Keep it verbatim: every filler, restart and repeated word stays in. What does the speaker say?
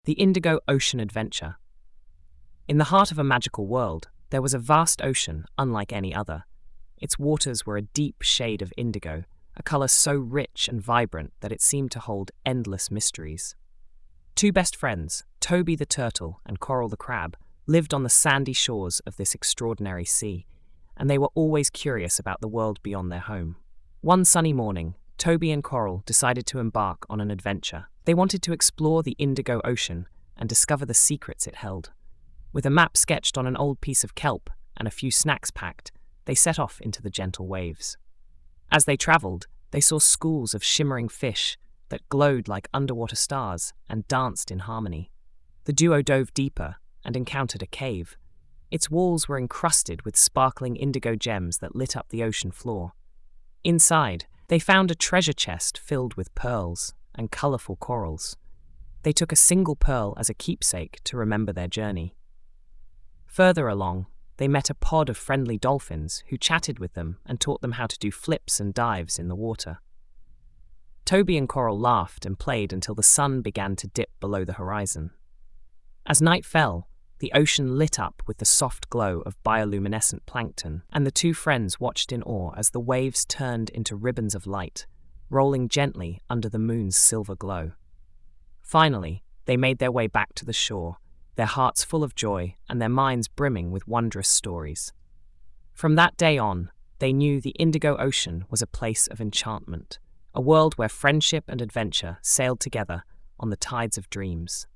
The Indigo Ocean Adventure. In the heart of a magical world, there was a vast ocean unlike any other. Its waters were a deep shade of indigo, a colour so rich and vibrant that it seemed to hold endless mysteries. Two best friends, Toby the turtle and Coral the crab, lived on the sandy shores of this extraordinary sea, and they were always curious about the world beyond their home. One sunny morning, Toby and Coral decided to embark on an adventure. They wanted to explore the Indigo Ocean and discover the secrets it held. With a map sketched on an old piece of kelp and a few snacks packed, they set off into the gentle waves. As they travelled, they saw schools of shimmering fish that glowed like underwater stars and danced in harmony. The duo dove deeper and encountered a cave. Its walls were encrusted with sparkling indigo gems that lit up the ocean floor. Inside, they found a treasure chest filled with pearls and colourful corals. They took a single pearl as a keepsake to remember their journey. Further along, they met a pod of friendly dolphins who chatted with them and taught them how to do flips and dives in the water. Toby and Coral laughed and played until the sun began to dip below the horizon. As night fell, the ocean lit up with the soft glow of bioluminescent plankton, and the two friends watched in awe as the waves turned into ribbons of light, rolling gently under the moon's silver glow. Finally, they made their way back to the shore, their hearts full of joy and their minds brimming with wondrous stories. From that day on, they knew the Indigo Ocean was a place of enchantment, a world where friendship and adventure sailed together on the tides of dreams.